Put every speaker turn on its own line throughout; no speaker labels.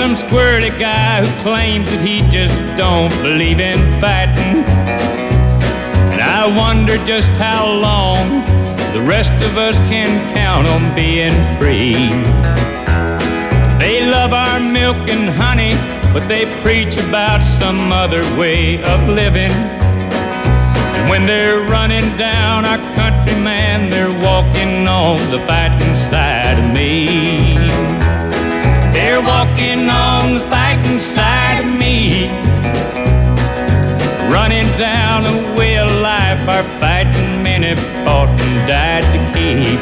some squirrely guy who claims that he just don't believe in fighting. And I wonder just how long the rest of us can count on being free. They love our milk and honey, but they preach about some other way of living. And when they're running down our country, man, they're walking on the fighting side of me. They're walking on the fighting side of me, running down a way of life our fighting men have fought and died to keep.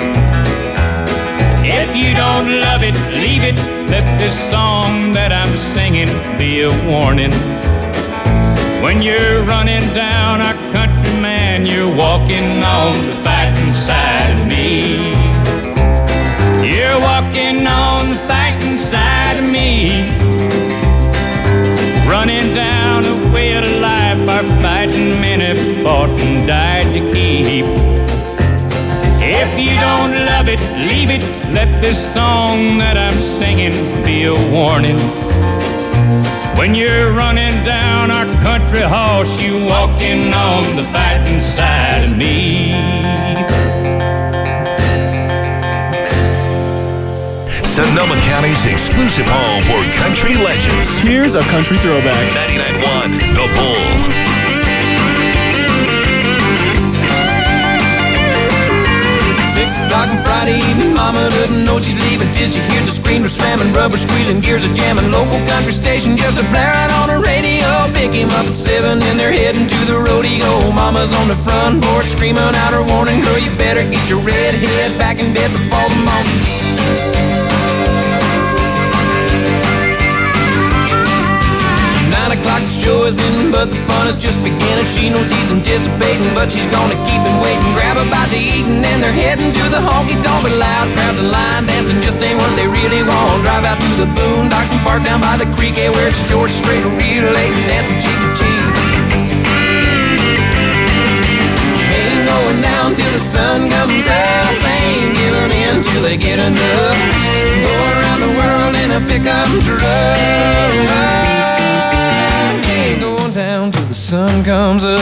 If you don't love it, leave it. Let this song that I'm singing be a warning. When you're running down our country, man, you're walking on the fighting side of me. You're walking on the fighting side of me, running down a way of life our fighting men have fought and died to keep. If you don't love it, leave it. Let this song that I'm singing be a warning. When you're running down our country horse, you walking on the fighting side of me.
Sonoma County's exclusive home for country legends.
Here's a country throwback.
99.1 The Bull.
6 o'clock on Friday evening, mama doesn't know she's leaving till she hears the screamer slamming, rubber squealing, gears are jamming. Local country station just a blaring on the radio. Pick him up at 7 and they're heading to the rodeo. Mama's on the front porch screaming out her warning, girl, you better get your red head back in bed before the morning. 9 o'clock the show is in, but the fun is just beginning. She knows he's anticipating, but she's gonna keep him waiting. Grab a bite to eat and then they're heading to the honky-tonk. But loud crowds and line dancing just ain't what they really want. Drive out to the boondocks and park down by the creek, yeah, where it's George Strait, real late and dancing cheek to cheek. Ain't going down till the sun comes up, ain't giving in till they get enough. Go around the world in a pickup truck, down till the sun comes up.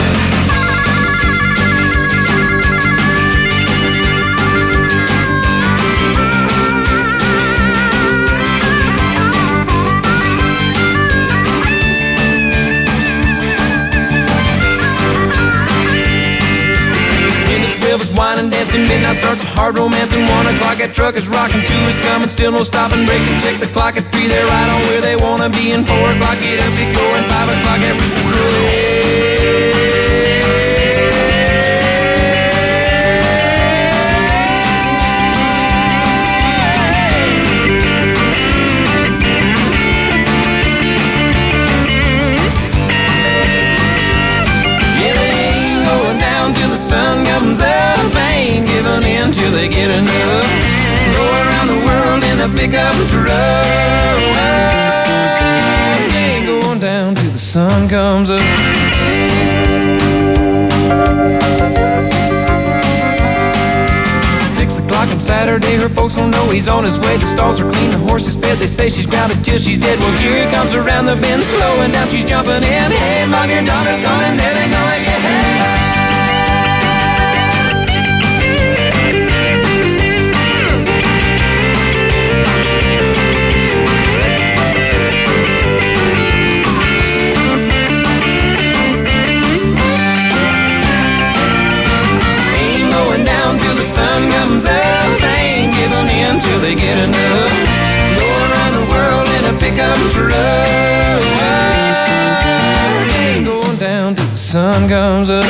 Wine and dancing, midnight starts a hard romance, and 1 o'clock that truck is rocking, 2 is coming, still no stopping, break to check the clock, at 3 they're right on where they wanna be, and 4 o'clock get up, get going, 5 o'clock that rooster's crowing. Sun comes up, ain't giving in till they get enough. Go around the world in a pickup truck, ain't going down till the sun comes up. 6 o'clock on Saturday, her folks don't know he's on his way. The stalls are clean, the horse is fed, they say she's grounded till she's dead. Well, here he comes around the bend, slowing down, she's jumping in. Hey, mom, your daughter's coming, there they go again. Sun comes up, ain't giving in till they get enough. Go around the world in a pickup truck, ain't going down till the sun comes up.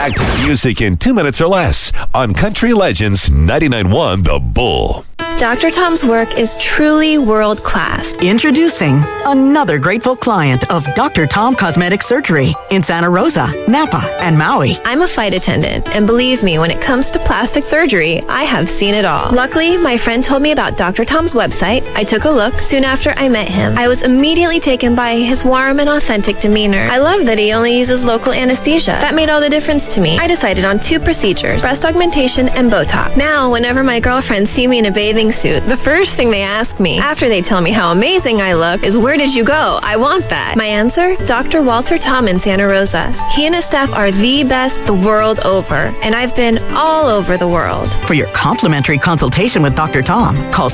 Back to the music in 2 minutes or less on Country Legends 99.1 The Bull.
Dr. Tom's work is truly world class.
Introducing another grateful client of Dr. Tom Cosmetic Surgery in Santa Rosa, Napa, and Maui.
I'm a flight attendant, and believe me, when it comes to plastic surgery, I have seen it all. Luckily, my friend told me about Dr. Tom's website. I took a look soon after I met him. I was immediately taken by his warm and authentic demeanor. I love that he only uses local anesthesia. That made all the difference to me. I decided on 2 procedures, breast augmentation and Botox. Now, whenever my girlfriends see me in a bathing suit, the first thing they ask me, after they tell me how amazing I look, is where did you go? I want that. My answer? Dr. Walter Tom in Santa Rosa. He and his staff are the best the world over, and I've been all over the world.
For your complimentary consultation with Dr. Tom, call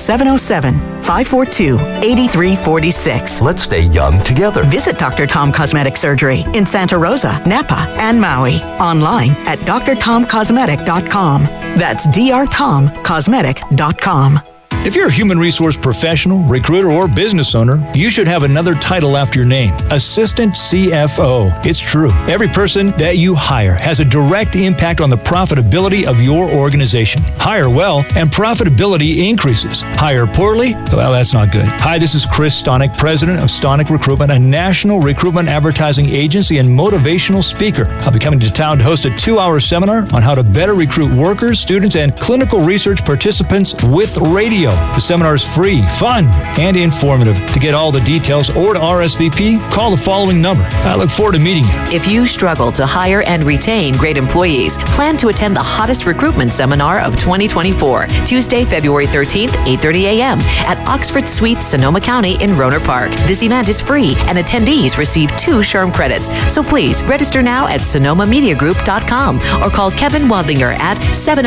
707-542-8346.
Let's stay young together.
Visit Dr. Tom Cosmetic Surgery in Santa Rosa, Napa, and Maui. Online at drtomcosmetic.com. That's drtomcosmetic.com.
If you're a human resource professional, recruiter, or business owner, you should have another title after your name, Assistant CFO. It's true. Every person that you hire has a direct impact on the profitability of your organization. Hire well, and profitability increases. Hire poorly? Well, that's not good. Hi, this is Chris Stonick, president of Stonick Recruitment, a national recruitment advertising agency and motivational speaker. I'll be coming to town to host a 2-hour seminar on how to better recruit workers, students, and clinical research participants with radio. The seminar is free, fun, and informative. To get all the details or to RSVP, call the following number. I look forward to meeting you.
If you struggle to hire and retain great employees, plan to attend the hottest recruitment seminar of 2024, Tuesday, February 13th, 8:30 a.m. at Oxford Suite, Sonoma County in Rohnert Park. This event is free, and attendees receive 2 SHRM credits. So please register now at sonomamediagroup.com or call Kevin Wadlinger at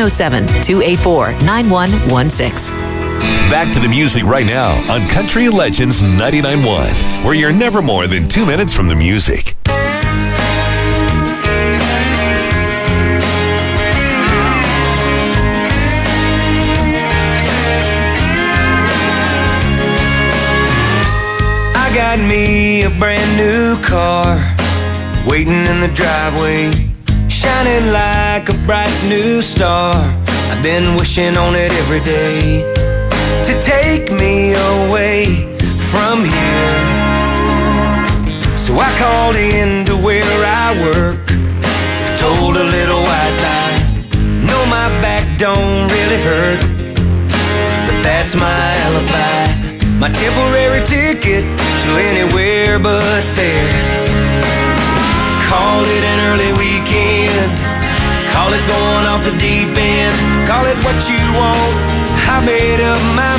707-284-9116.
Back to the music right now on Country Legends 99.1, where you're never more than 2 minutes from the music.
I got me a brand new car waiting in the driveway, shining like a bright new star. I've been wishing on it every day to take me away from here. So I called in to where I work, told a little white lie. No, my back don't really hurt, but that's my alibi, my temporary ticket to anywhere but there. Call it an early weekend, call it going off the deep end, call it what you want, I made up my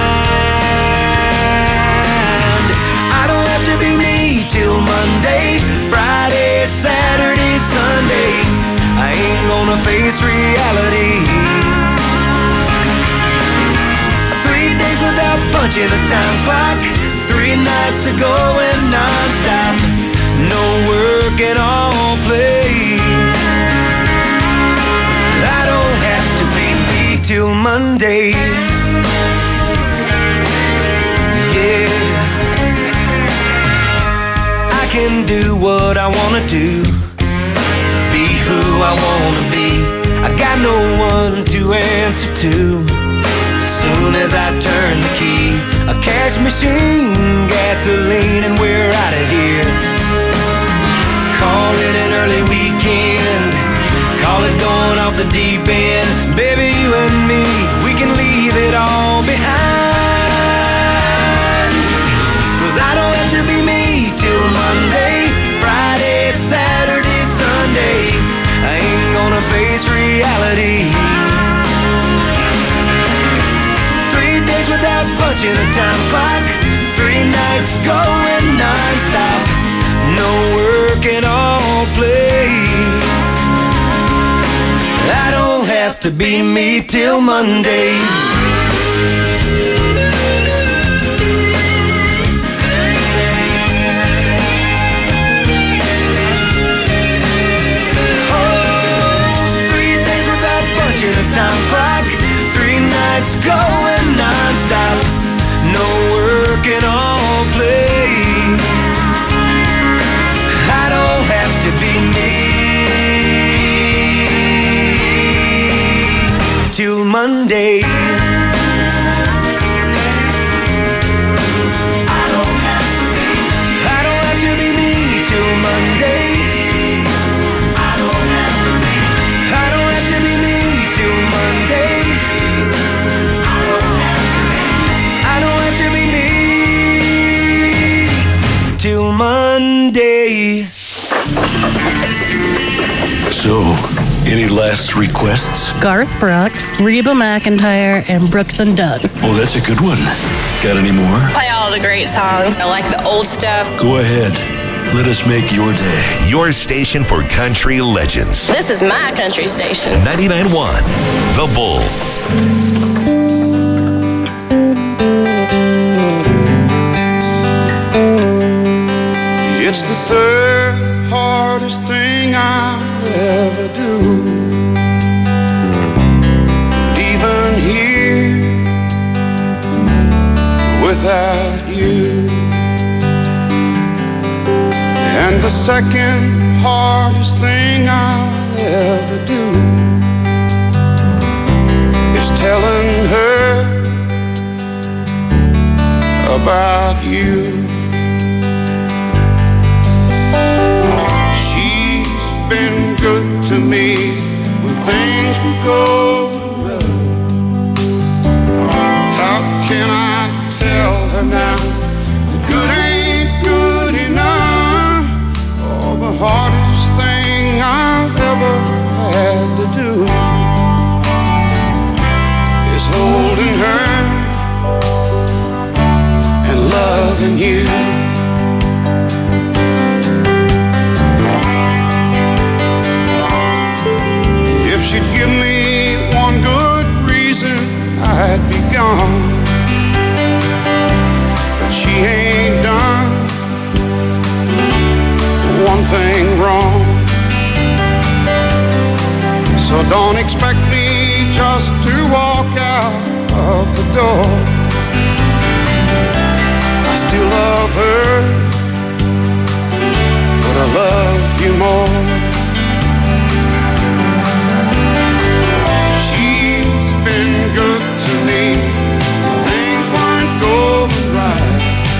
mind. I don't have to be me till Monday, Friday, Saturday, Sunday. I ain't gonna face reality. 3 days without punching a time clock, 3 nights of going non-stop, no work and all play. I don't have to be me till Monday. Yeah, I can do what I wanna do, be who I wanna be. I got no one to answer to. Soon as I turn the key, a cash machine, gasoline, and we're out of here. Call it an early weekend, call it going off the deep end. Baby, you and me, we can leave it all behind. 'Cause I don't have to be me till Monday, Friday, Saturday, Sunday. I ain't gonna face reality. 3 days without punching a time clock, 3 nights going non-stop, no work and all play. I don't have to be me till Monday. Time clock, 3 nights going non-stop, no work and all play. I don't have to be me.
So, any last requests?
Garth Brooks, Reba McEntire, and Brooks and Dunn.
Oh, that's a good one. Got any more?
Play all the great songs. I like the old stuff.
Go ahead. Let us make your day.
Your station for country legends.
This is my country station.
99.1 The Bull.
It's the third hardest thing I'll ever do. Even here, without you. And the second hardest thing I'll ever do is telling her about you. She's been good to me when things were going rough. How can I tell her now that good ain't good enough? Oh, the hardest thing I've ever had to do is holding her and loving you. If she'd give me one good reason, I'd be gone. But she ain't done one thing wrong. So don't expect me just to walk out of the door. I still love her, but I love you more. Good to me, things weren't going right.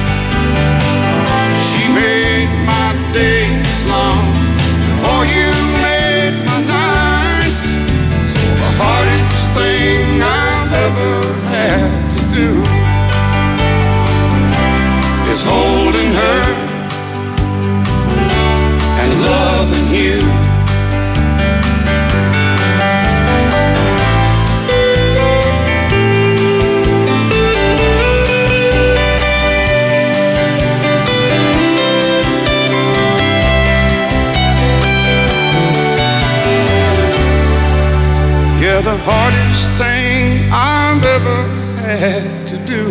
She made my days long before you made my nights. So the hardest thing I've ever had to do is holding her and loving you. The hardest thing I've ever had to do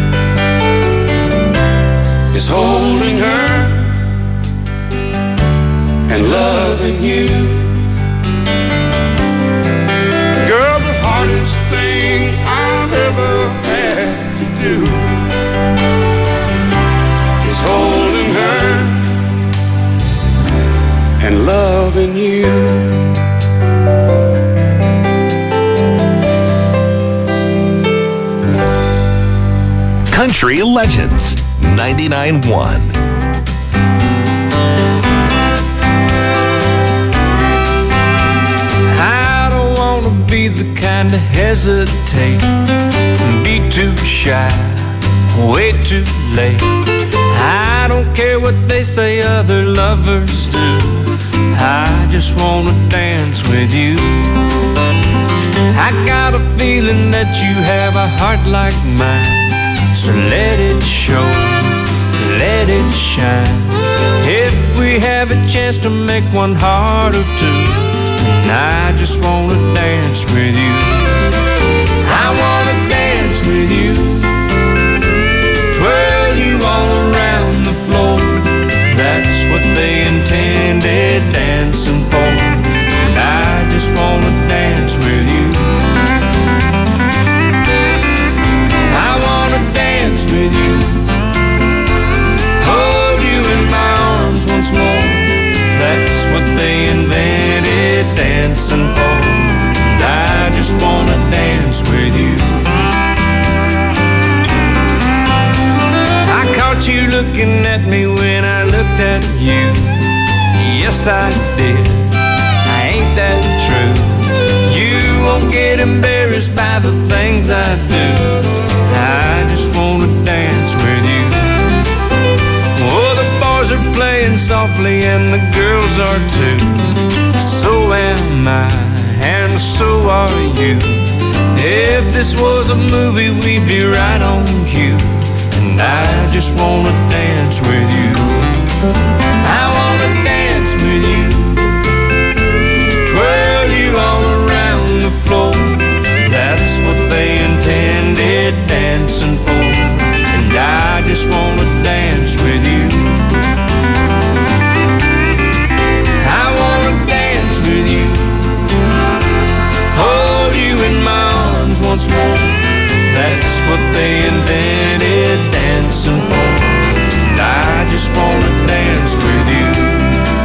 is holding her and loving you. Girl, the hardest thing I've ever had to do is holding her and loving you.
Country Legends 99.1.
I don't want to be the kind to hesitate and be too shy, way too late. I don't care what they say other lovers do. I just want to dance with you. I got a feeling that you have a heart like mine. So let it show, let it shine. If we have a chance to make one heart of two, and I just wanna dance with you. I wanna dance with you, twirl you all around the floor. That's what they intended dancing for. And I just wanna dance with you. With you, hold you in my arms once more. That's what they invented dancing for. And I just wanna dance with you. I caught you looking at me when I looked at you. Yes, I did. Ain't that true? You won't get embarrassed by the things I do. I just wanna dance with you. Oh, the boys are playing softly and the girls are too. So
am I, and so are you. If this was a movie, we'd be right on cue. And I just wanna dance with you. I wanna dance with you, twirl you all around the floor. That's what they intended dancing for. And I just wanna dance with you. I wanna dance with you, hold you in my arms once more. That's what they invented dancing for. And I just wanna dance with you.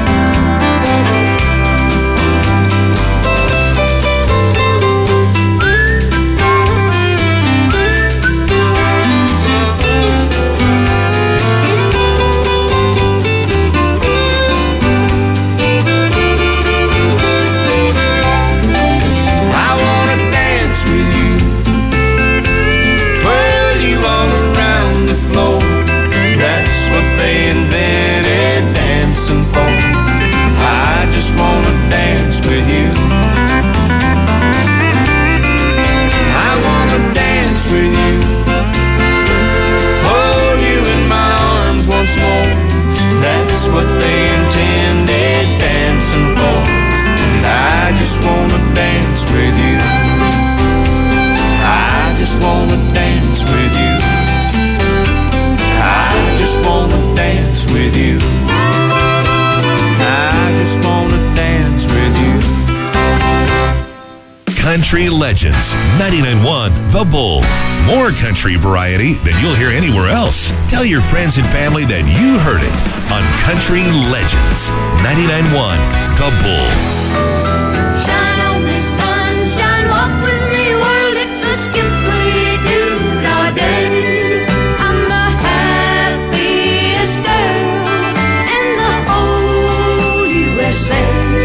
Country Legends, 99.1 The Bull. More country variety than you'll hear anywhere else. Tell your friends and family that you heard it on Country Legends, 99.1 The Bull.
Shine on me, sunshine, walk with me, world, it's a skippity-doo all day. I'm the happiest girl in the whole USA.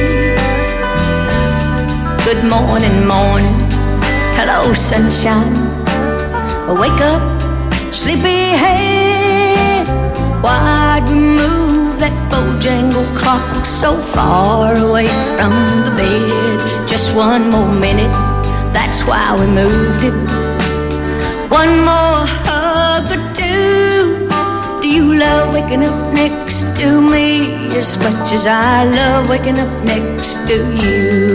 Good morning, morning, hello sunshine. Wake up, sleepyhead. Why'd we move that Bojangle clock so far away from the bed? Just one more minute, that's why we moved it. One more hug or two. Do you love waking up next to me as much as I love waking up next to you?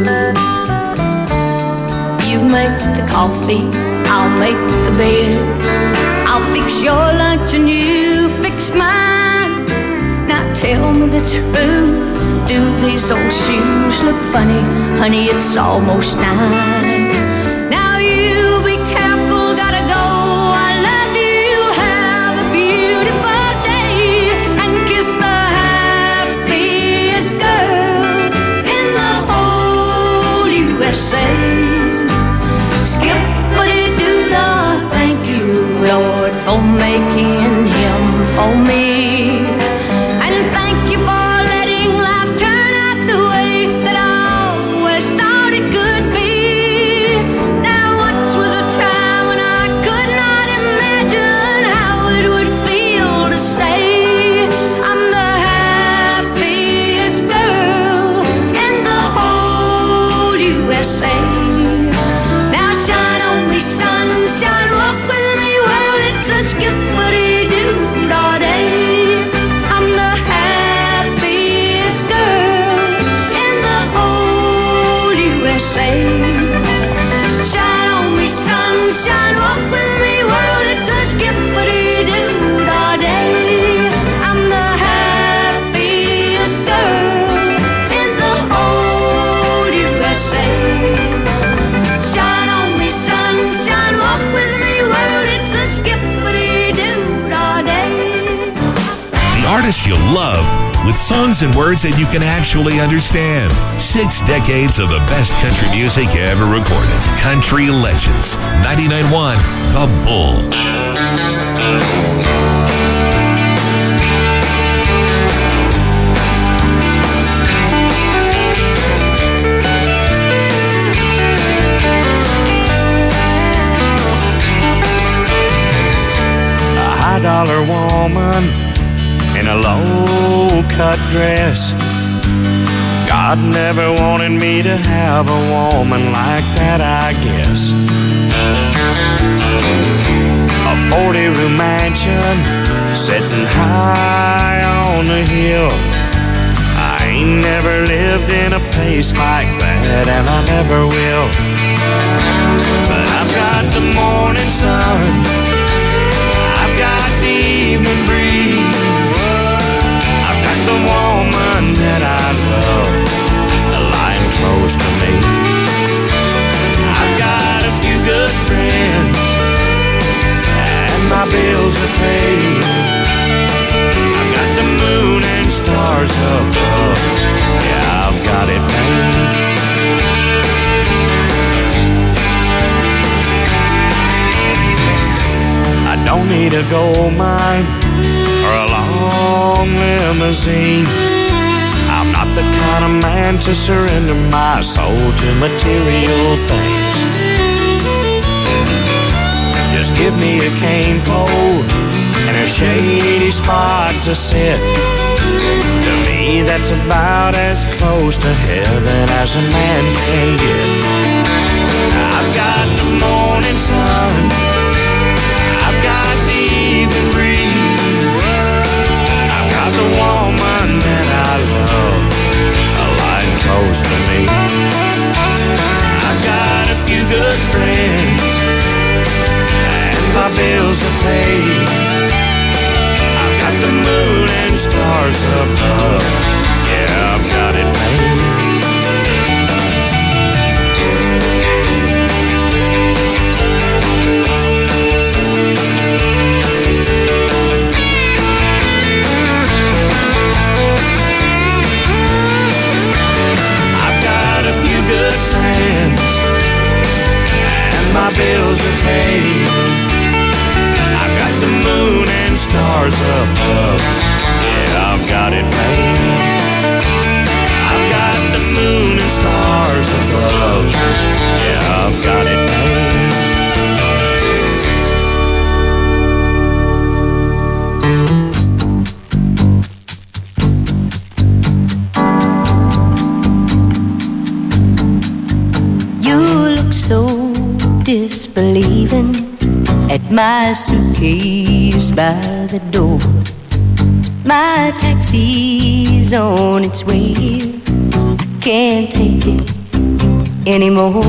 You make the coffee, I'll make the bed. I'll fix your lunch and you fix mine. Now tell me the truth, do these old shoes look funny? Honey, it's almost 9. Now you be careful, gotta go. I love you, have a beautiful day. And kiss the happiest girl in the whole USA. Skippity-doo-dah, thank you, Lord, for making him for me. And thank you for letting life turn out the way that I always thought it could be. Now once was a time when I could not imagine how it would feel to say I'm the happiest girl in the whole USA. Sunshine, walk with me, world, it's a skippity-doo all day. I'm the happiest girl in the whole USA. Shine on me, sunshine, walk with me, world, it's a skippity-doo all day. I'm the happiest girl in the whole USA. Shine on me, sunshine, walk with me, world, it's a skippity-doo all day.
The artists you love with songs and words that you can actually understand. 6 decades of the best country music ever recorded. Country Legends, 99.1 The Bull.
$1 woman in a low-cut dress God never wanted me to have a woman like that, I guess. A 40-room mansion sitting high on the hill. I ain't never lived in a place like that, and I never will. But I've got the morning sun, I've got the evening breeze, I've got the woman that I love lying close to me. I've got a few good friends, and my bills are paid. I've got the moon and stars above, yeah, I've got it made. I don't need a gold mine or a long limousine. I'm not the kind of man to surrender my soul to material things. Just give me a cane pole and a shady spot to sit. To me, that's about as close to heaven as a man can get. I've got the morning sun, I've got the evening breeze, I've got the woman that I love lying close to me. I've got a few good friends, and my bills are paid. I've got the moon and stars above, yeah, I've got it made. Good friends, and my bills are paid. I've got the moon and stars above, yeah, I've got it made. I've got the moon and stars above, yeah, I've got it
disbelieving at my suitcase by the door. My taxi's on its way here, I can't take it anymore.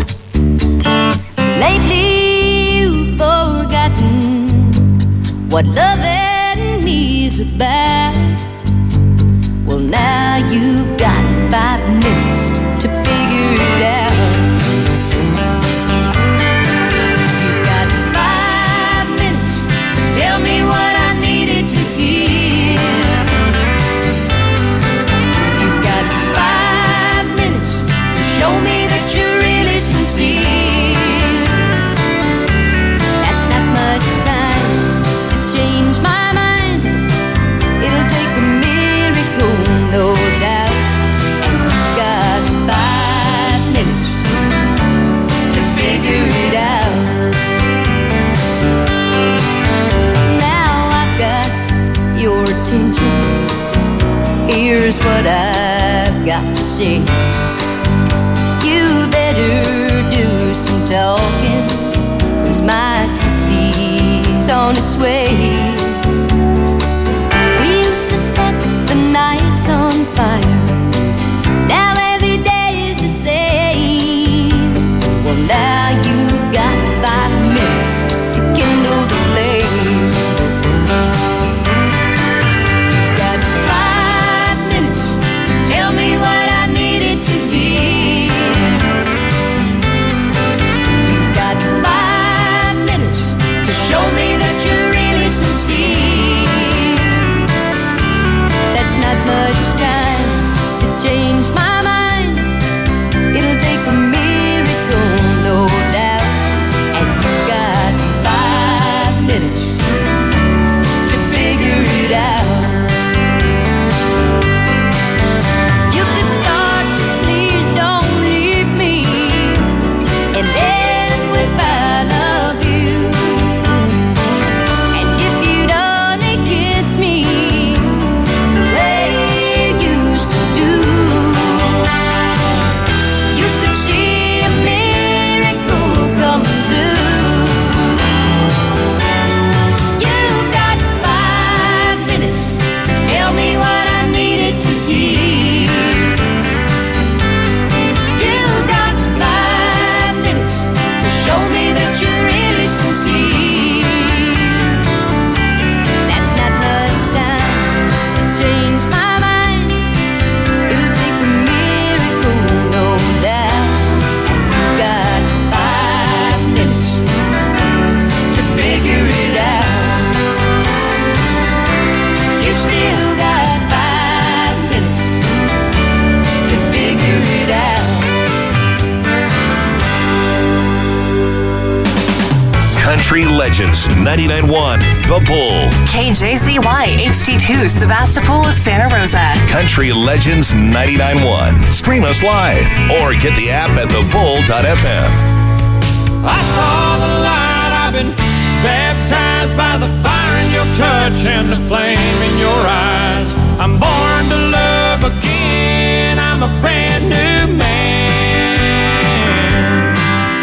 Lately you've forgotten what loving me's about. Well, now you've got 5 minutes to figure it out. Tell me what I needed to hear. You've got 5 minutes to show me that you're really sincere. That's not much time to change my mind. It'll take a miracle, no doubt. And you've got 5 minutes to figure it out. Your attention, here's what I've got to say. You better do some talking, 'cause my taxi's on its way. We used to set the nights on fire, now every day is the same. Well, now you've got 5 minutes to kindle the flame. Tell me what I needed to hear. You've got 5 minutes to show me that you're really sincere. That's not much time to change my mind. It'll take a miracle, no doubt. And you've got 5 minutes to figure it out.
Country Legends 99.1 The Bull.
KJZY HD2 Sebastopol, Santa Rosa.
Country Legends 99.1. Stream us live or get the app at thebull.fm.
I saw the light, I've been baptized by the fire in your touch and the flame in your eyes. I'm born to love again, I'm a brand new man.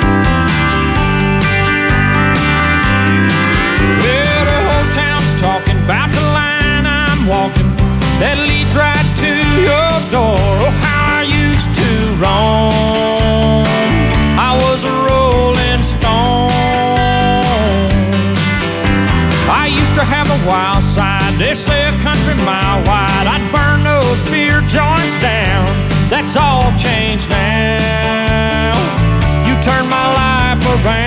Well, the whole town's talking about the line I'm walking that leads right to your door. Oh, how I used to roam, I was a rolling stone. I used to have a wild side, they say a country mile wide. I'd burn those beer joints down, that's all changed now. You turned my life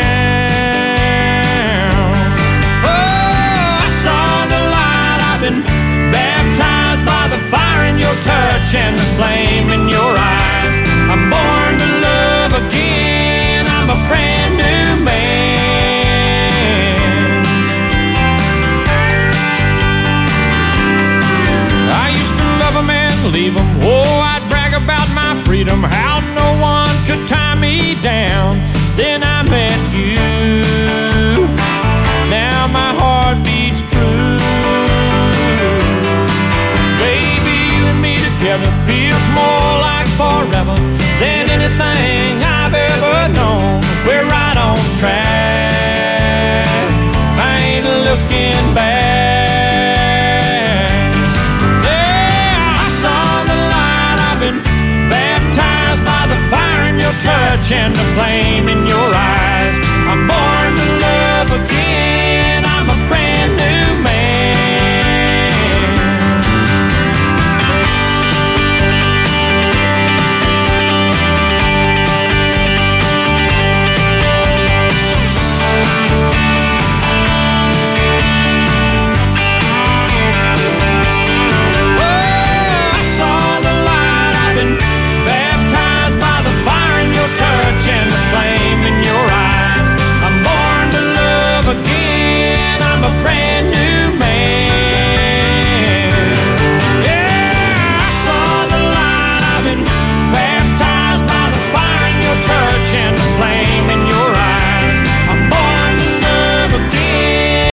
around. Oh, I saw the light, I've been baptized by the fire in your touch and the flame in your eyes. I'm born to love again, I'm a brand new man. I used to love them and leave them. Oh, I'd brag about my freedom, how no one could tie me down. Then I met you, now my heart beats true. Baby, you and me together feels more like forever than anything I've ever known. We're right on track, I ain't looking back. Yeah, I saw the light, I've been baptized by the fire in your touch and the flame in